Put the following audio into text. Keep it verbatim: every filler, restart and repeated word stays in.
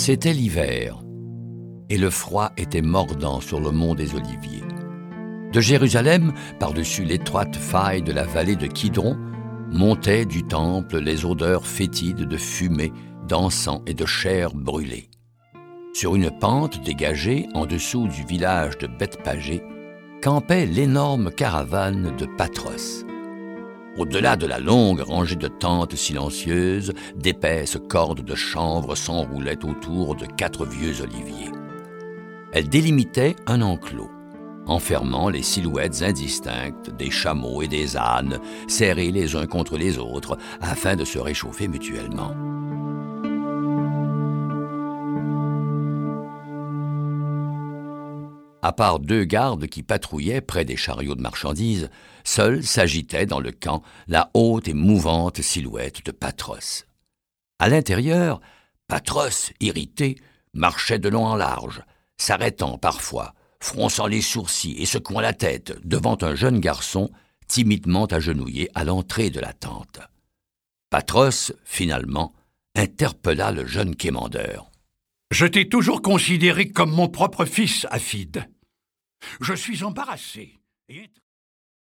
C'était l'hiver, et le froid était mordant sur le mont des Oliviers. De Jérusalem, par-dessus l'étroite faille de la vallée de Kidron, montaient du temple les odeurs fétides de fumée, d'encens et de chair brûlée. Sur une pente dégagée, en dessous du village de Bethpagée, campait l'énorme caravane de Patros. Au-delà de la longue rangée de tentes silencieuses, d'épaisses cordes de chanvre s'enroulaient autour de quatre vieux oliviers. Elles délimitaient un enclos, enfermant les silhouettes indistinctes des chameaux et des ânes, serrés les uns contre les autres, afin de se réchauffer mutuellement. À part deux gardes qui patrouillaient près des chariots de marchandises, seule s'agitait dans le camp la haute et mouvante silhouette de Patros. À l'intérieur, Patros, irrité, marchait de long en large, s'arrêtant parfois, fronçant les sourcils et secouant la tête devant un jeune garçon timidement agenouillé à l'entrée de la tente. Patros, finalement, interpella le jeune quémandeur. « Je t'ai toujours considéré comme mon propre fils, Afid. Je suis embarrassé et